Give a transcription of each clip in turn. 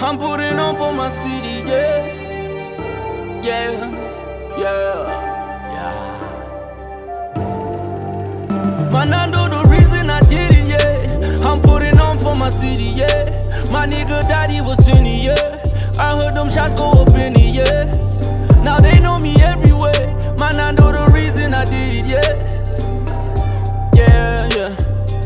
I'm putting on for my city, yeah. Yeah, yeah. Man, I know the reason I did it, yeah. I'm putting on for my city, yeah. My nigga daddy was 20, yeah. I heard them shots go up in the air. Now they know me everywhere. Man, I know the reason I did it, yeah. Yeah.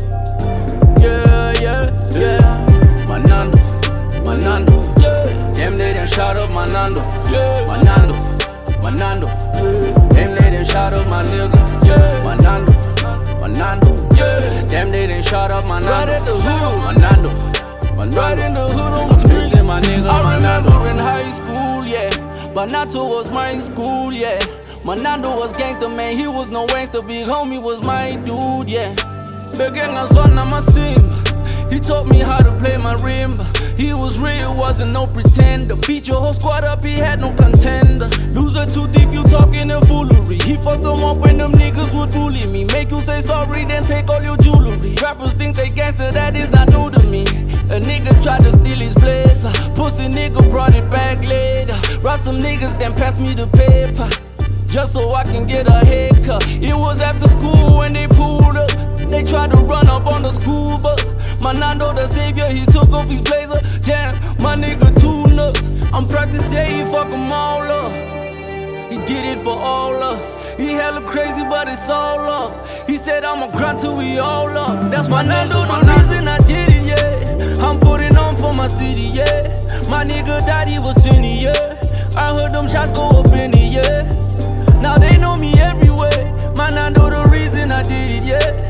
Manando, yeah. Them they done shot up Manando, yeah. Manando, yeah. Them they done shot up my nigga, yeah. Manando, yeah. Them they done shot up Manando, right at the hood, Manando, right in the hood on the street, my nigga. I remember in high school, yeah. Banato was my school, yeah. Manando was gangster, man, he was no gangster. Big homie was my dude, yeah. Big gang was on my sim. He taught me how to play my rimba. He was real, wasn't no pretender. Beat your whole squad up, he had no contender. Loser too deep, you talking in foolery. He fucked them up when them niggas would bully me. Make you say sorry, then take all your jewelry. Rappers think they gangster, that is not new to me. A nigga tried to steal his blazer. Pussy nigga brought it back later. Robbed some niggas, then passed me the paper, just so I can get a haircut. It was after school when they pulled up. They tried to run up on the school bus. Manando the savior, he took off his blazer. Damn, my nigga too nuts. I'm proud to say he fuck them all up. He did it for all us. He hella crazy, but it's all love. He said I'ma grind till we all up. That's why Manando the reason I did it, yeah. I'm putting on for my city, yeah. My nigga daddy was 20, yeah. I heard them shots go up in the air. Now they know me everywhere. Manando the reason I did it, yeah.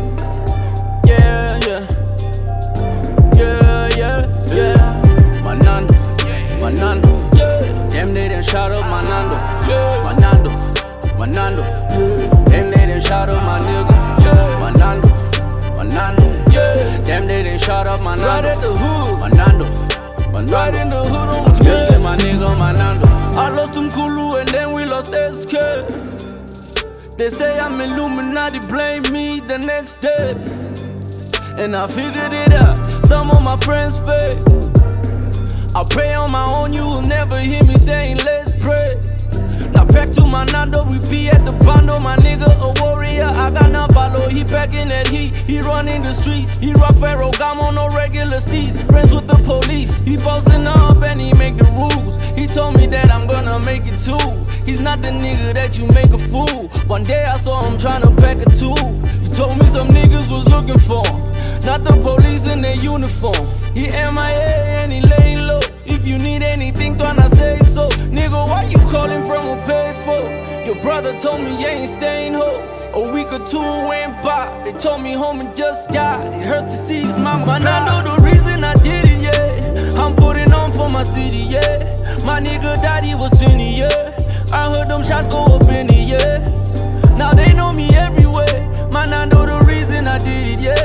Manando, yeah. Them they done shot up Manando, yeah. Manando, yeah. Them they done shot up my nigga, yeah. Manando, yeah. Them they done shot up Manando, right at the hood, Manando, right in the hood on the street, my nigga Manando. I lost them Kulu and then we lost SK. They say I'm Illuminati, blame me the next day. And I figured it out, some of my friends fake. I pray on my own, you will never hear me saying let's pray. Now back to Manando, we be at the bando. My nigga a warrior, I got Nabalo. He packing that heat, he running the streets. He rock Ferragamo, no regular steeds. Friends with the police, he bossing up and he make the rules. He told me that I'm gonna make it too. He's not the nigga that you make a fool. One day I saw him tryna pack a tool. He told me some niggas was looking for him, not the police in their uniform. He MIA and he laying low. If you need anything, tryna say so. Nigga, why you calling from a payphone? Your brother told me you ain't staying home. A week or two went by, they told me homie just died. It hurts to see his mama cry. Manando the reason I did it, yeah. I'm putting on for my city, yeah. My nigga daddy was 20, yeah. I heard them shots go up in the air. Now they know me everywhere. Manando the reason I did it, yeah.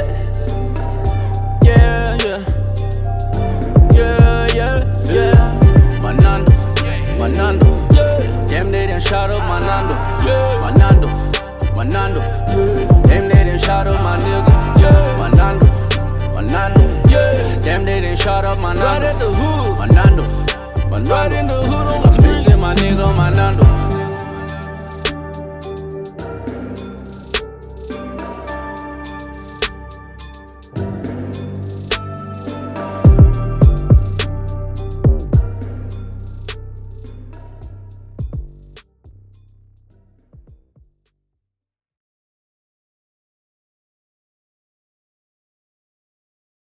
Manando, yeah. Them they done shot up Manando, yeah. Manando, yeah. Them they done shot up my nigga, yeah. Manando, yeah. Them they done shot up Manando, right at the hood, Manando, right in the hood on